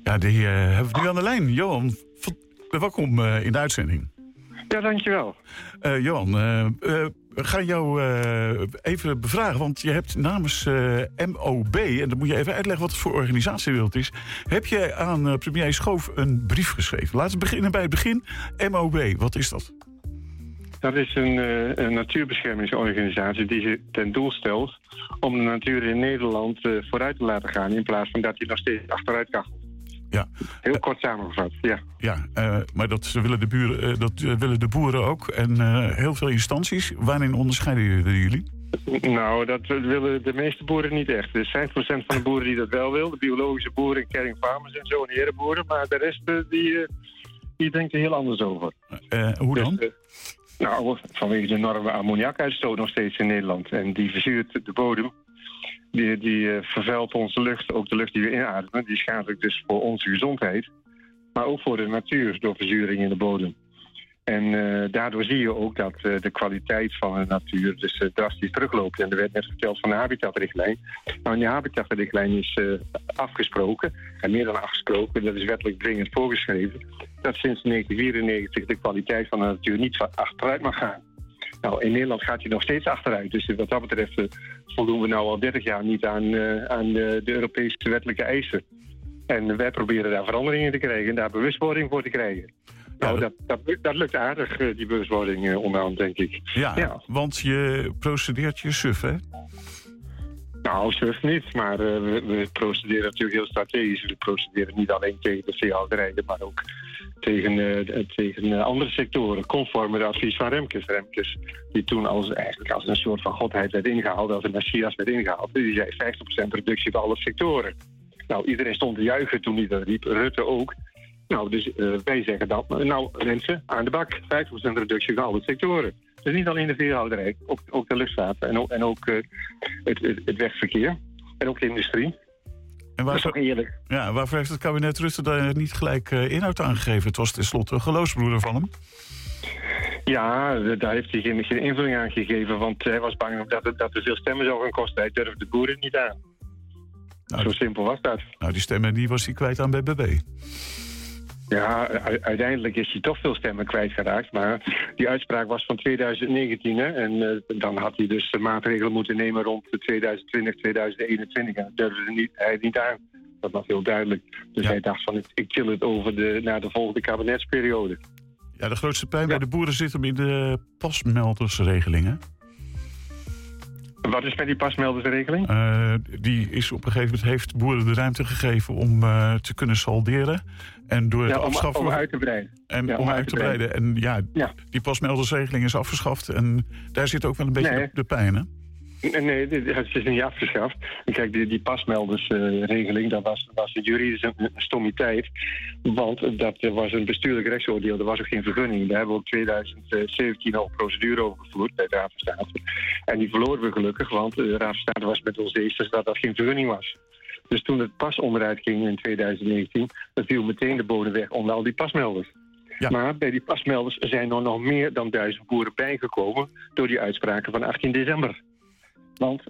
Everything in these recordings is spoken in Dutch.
Ja, die hebben we nu aan de lijn. Johan, welkom in de uitzending. Ja, dankjewel. Johan, we gaan jou even bevragen, want je hebt namens MOB... en dan moet je even uitleggen wat het voor organisatie dat is... heb je aan premier Schoof een brief geschreven. Laten we beginnen bij het begin. MOB, wat is dat? Dat is een natuurbeschermingsorganisatie die zich ten doel stelt... om de natuur in Nederland vooruit te laten gaan... in plaats van dat die nog steeds achteruit kachelt. Ja. Heel kort samengevat, ja. Ja, maar dat willen de boeren ook en heel veel instanties. Waarin onderscheiden jullie? Nou, dat willen de meeste boeren niet echt. Er is 5% van de boeren die dat wel wil. De biologische boeren, caring farmers en zo, en de herenboeren. Maar de rest, die denkt er heel anders over. Hoe dan? Dus, nou, vanwege de enorme ammoniakuitstoot nog steeds in Nederland. En die verzuurt de bodem. Die vervuilt onze lucht, ook de lucht die we inademen. Die is schadelijk dus voor onze gezondheid. Maar ook voor de natuur door verzuring in de bodem. En daardoor zie je ook dat de kwaliteit van de natuur dus drastisch terugloopt. En er werd net verteld van de habitatrichtlijn. Nou, die habitatrichtlijn is afgesproken. En meer dan afgesproken, dat is wettelijk dringend voorgeschreven. Dat sinds 1994 de kwaliteit van de natuur niet achteruit mag gaan. Nou, in Nederland gaat hij nog steeds achteruit. Dus wat dat betreft voldoen we nou al 30 jaar niet aan de Europese wettelijke eisen. En wij proberen daar veranderingen te krijgen en daar bewustwording voor te krijgen. Nou, dat lukt aardig, die bewustwording onderhand, denk ik. Ja, want je procedeert je suf, hè? Nou, suf niet, maar we procederen natuurlijk heel strategisch. We procederen niet alleen tegen de veehouderijen, maar ook tegen andere sectoren. Conform het advies van Remkes. Remkes, die toen eigenlijk als een soort van godheid werd ingehaald, als een messias werd ingehaald. Die zei 50% reductie bij alle sectoren. Nou, iedereen stond te juichen toen hij dat riep. Rutte ook. Nou, dus wij zeggen dat. Nou, mensen, aan de bak. 50% reductie bij alle sectoren. Dus niet alleen de veehouderij, ook de luchtvaart en ook het wegverkeer. En ook de industrie. En dat is toch eerlijk? Ja, waarvoor heeft het kabinet Rutte daar niet gelijk inhoud aan gegeven? Het was tenslotte een geloofsbroeder van hem. Ja, daar heeft hij geen invulling aan gegeven, want hij was bang dat er veel stemmen zou gaan kosten. Hij durfde de boeren niet aan. Nou, zo simpel was dat. Nou, die stemmen die was hij kwijt aan BBB. Ja, uiteindelijk is hij toch veel stemmen kwijtgeraakt. Maar die uitspraak was van 2019. Hè? En dan had hij dus maatregelen moeten nemen rond 2020, 2021. En dat durfde hij niet aan. Dat was heel duidelijk. Dus hij dacht van, ik til het over naar de volgende kabinetsperiode. Ja, de grootste pijn bij de boeren zit hem in de pasmeldersregelingen. Wat is met die pasmeldersregeling? Die is op een gegeven moment heeft boeren de ruimte gegeven om te kunnen salderen. En door het afschaffen... om uit te breiden. Om uit te breiden. En die pasmeldersregeling is afgeschaft. En daar zit ook wel een beetje de pijn, hè? Nee, het is niet afgeschaft. En kijk, die pasmeldersregeling, dat was juridisch een stommiteit. Want dat was een bestuurlijk rechtsoordeel. Er was ook geen vergunning. Daar hebben we ook 2017 al procedure over gevoerd bij de Raad van State. En die verloren we gelukkig, want de Raad van State was met ons eens dat geen vergunning was. Dus toen het pas onderuit ging in 2019, dan viel meteen de bodem weg onder al die pasmelders. Ja. Maar bij die pasmelders zijn er nog meer dan 1000 boeren bijgekomen door die uitspraken van 18 december. Want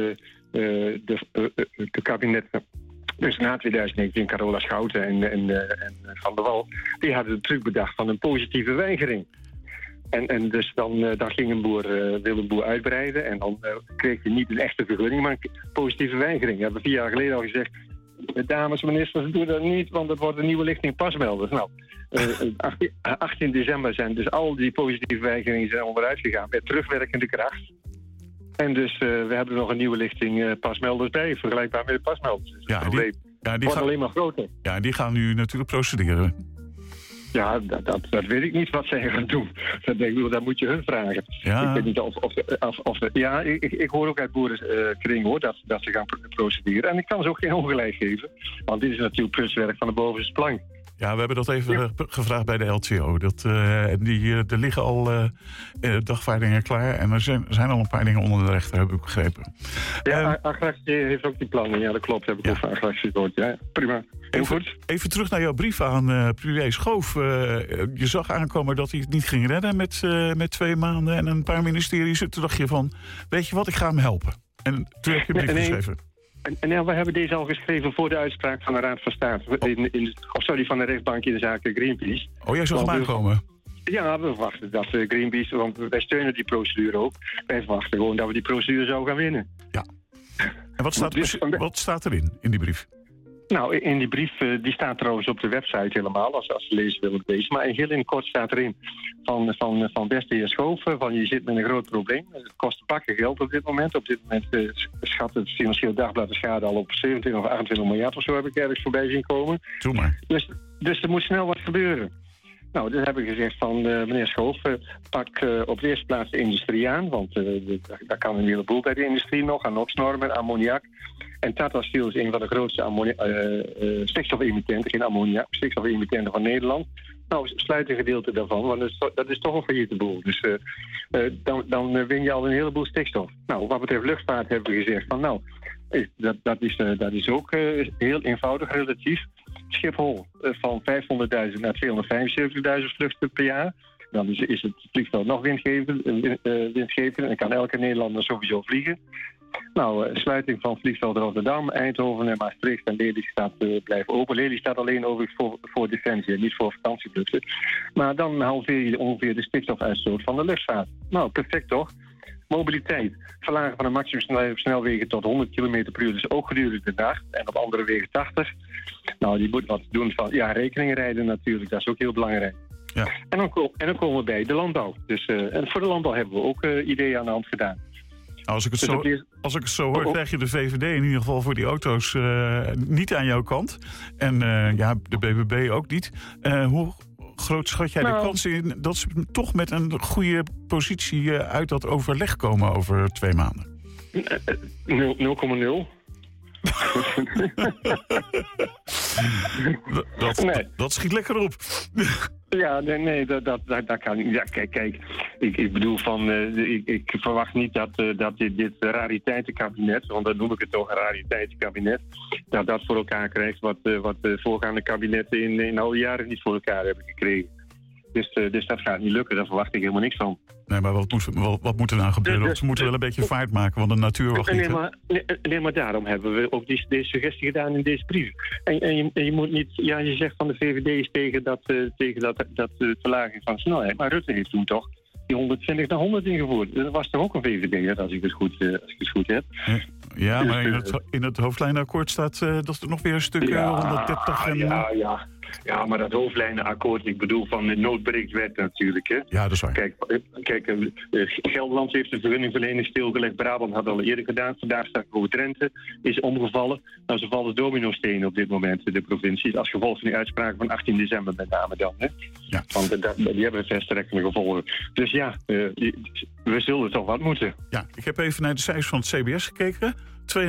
de kabinetten, dus na 2019, Carola Schouten en Van der Wal, die hadden de truc bedacht van een positieve weigering. En dus dan ging een boer uitbreiden en dan kreeg hij niet een echte vergunning, maar een positieve weigering. We hebben 4 jaar geleden al gezegd, dames ministers, doe dat niet, want het wordt een nieuwe lichting pasmelders. Nou, 18 december zijn dus al die positieve weigeringen onderuit gegaan met terugwerkende kracht. En dus we hebben nog een nieuwe lichting pasmelders bij, vergelijkbaar met de pasmelders. Dus het probleem wordt alleen maar groter. Ja, die gaan nu natuurlijk procederen. Ja, dat weet ik niet wat zij gaan doen. Dat moet je hun vragen. Ja. Ik weet niet ik hoor ook uit boerenkring hoor, dat ze gaan procederen. En ik kan ze ook geen ongelijk geven. Want dit is natuurlijk pluswerk van de bovenste plank. Ja, we hebben dat even gevraagd bij de LTO. Er liggen al dagvaardingen klaar. En er zijn al een paar dingen onder de rechter, heb ik begrepen. Ja, Agractie heeft ook die plannen. Ja, dat klopt. Heb ik ook van Agractie gehoord. Ja, prima. Heel goed. Even terug naar jouw brief aan premier Schoof. Je zag aankomen dat hij het niet ging redden met 2 maanden en een paar ministeries. Toen dacht je van, weet je wat, ik ga hem helpen. En toen heb je een brief geschreven. En we hebben deze al geschreven voor de uitspraak van de Raad van State. Van de rechtbank in de zaak Greenpeace. Oh, jij zou hem aankomen? Ja, we verwachten dat Greenpeace, want wij steunen die procedure ook. Wij verwachten gewoon dat we die procedure zouden gaan winnen. Ja. En wat staat erin, in die brief? Nou, in die brief, die staat trouwens op de website helemaal, als de lezer wil lezen. Maar heel in kort staat erin van beste heer Schoof, van je zit met een groot probleem. Het kost een pakken geld op dit moment. Op dit moment schat het Financieel Dagblad de schade al op 27 of 28 miljard of zo, heb ik ergens voorbij zien komen. Doe maar. Dus er moet snel wat gebeuren. Nou, dus heb ik gezegd van meneer Schoof, pak op de eerste plaats de industrie aan. Want daar kan een heleboel bij de industrie nog. Aan NOx-normen, ammoniak. En Tata Steel is een van de grootste stikstofemittenten, geen ammoniak, stikstofemittenten van Nederland. Nou, sluit een gedeelte daarvan, want dat is toch een failliete boel. Dus dan win je al een heleboel stikstof. Nou, wat betreft luchtvaart hebben we gezegd van nou, dat is ook heel eenvoudig relatief. Schiphol van 500.000 naar 275.000 vluchten per jaar. Dan is het vliegveld nog winstgevend en kan elke Nederlander sowieso vliegen. Nou, sluiting van vliegveld Rotterdam, Eindhoven en Maastricht en Lelystad blijven open. Lelystad alleen overigens voor defensie en niet voor vakantievluchten. Maar dan halveer je ongeveer de stikstofuitstoot van de luchtvaart. Nou, perfect toch? Mobiliteit. Verlagen van de maximumsnelwegen tot 100 km per uur is ook gedurende de dag. En op andere wegen 80. Nou, die moet wat doen van rekeningen rijden natuurlijk. Dat is ook heel belangrijk. Ja. En dan komen we bij de landbouw. Dus, en voor de landbouw hebben we ook ideeën aan de hand gedaan. Als ik het zo hoor, krijg je de VVD in ieder geval voor die auto's niet aan jouw kant. En de BBB ook niet. Hoe groot schat jij de kans in dat ze toch met een goede positie uit dat overleg komen over 2 maanden? 0,0. Dat schiet lekker op. Ja, nee, dat kan niet. Ja, kijk, ik bedoel ik verwacht niet dat dit rariteitenkabinet, want dat noem ik het toch, een rariteitenkabinet, dat voor elkaar krijgt wat de voorgaande kabinetten in al die jaren niet voor elkaar hebben gekregen. Dus dat gaat niet lukken, daar verwacht ik helemaal niks van. Nee, maar wat moet er nou gebeuren? Ze moeten wel een beetje vaart maken, want de natuur wacht niet. Nee, maar daarom hebben we ook deze suggestie gedaan in deze brief. En je moet niet... Ja, je zegt van de VVD is tegen dat verlaging van snelheid. Maar Rutte heeft toen toch die 120 naar 100 ingevoerd. Dat was toch ook een VVD, als ik het goed heb. Ja, maar in het hoofdlijnenakkoord staat dat er nog weer een stuk 130 en... Ja, maar dat hoofdlijnenakkoord, ik bedoel van de noodbreektwet natuurlijk. Hè? Ja, dat is waar. Kijk, Gelderland heeft de vergunningverlening stilgelegd. Brabant had al eerder gedaan. Vandaag staat over Drenthe, is omgevallen. Nou, ze vallen domino-stenen op dit moment, de provincies. Als gevolg van die uitspraak van 18 december met name dan. Hè? Ja. Want die hebben verstrekkende gevolgen. Dus ja, we zullen toch wat moeten. Ja, ik heb even naar de cijfers van het CBS gekeken. 2,5%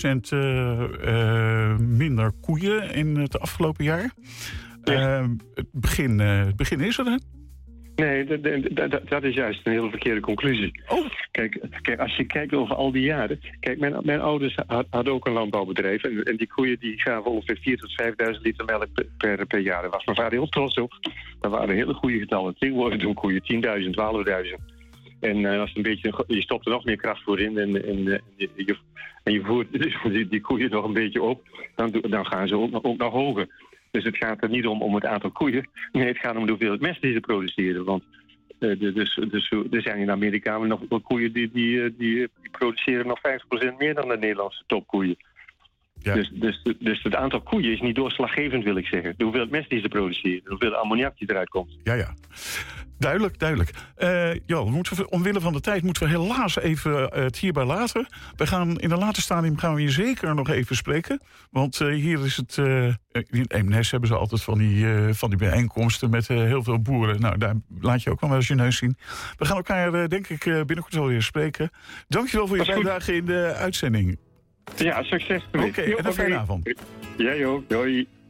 minder koeien in het afgelopen jaar. Het begin is er, hè? Nee, dat is juist een hele verkeerde conclusie. Oh. Kijk, als je kijkt over al die jaren... Kijk, mijn ouders hadden ook een landbouwbedrijf. En die koeien die gaven ongeveer 4.000 tot 5.000 liter melk per jaar. Daar was mijn vader heel trots op. Dat waren hele goede getallen. Tegenwoordig doen koeien 10.000, 12.000. En als je stopt er nog meer kracht voor in en je voert die koeien nog een beetje op, dan gaan ze ook nog hoger. Dus het gaat er niet om het aantal koeien. Nee, het gaat om de hoeveelheid mest die ze produceren. Want er zijn in Amerika nog koeien die produceren nog 50% meer dan de Nederlandse topkoeien. Ja. Dus het aantal koeien is niet doorslaggevend, wil ik zeggen. De hoeveelheid mest die ze produceren, de hoeveelheid ammoniak die eruit komt. Ja. Duidelijk. Omwille van de tijd moeten we helaas even het hierbij laten. In een later stadium gaan we hier zeker nog even spreken. Want hier is het... in Eemnes hebben ze altijd van die bijeenkomsten met heel veel boeren. Nou, daar laat je ook wel eens je neus zien. We gaan elkaar, denk ik, binnenkort wel weer spreken. Dankjewel voor je bijdrage in de uitzending. Ja, succes. Oké, en een fijne avond. Ja, joh. Doei.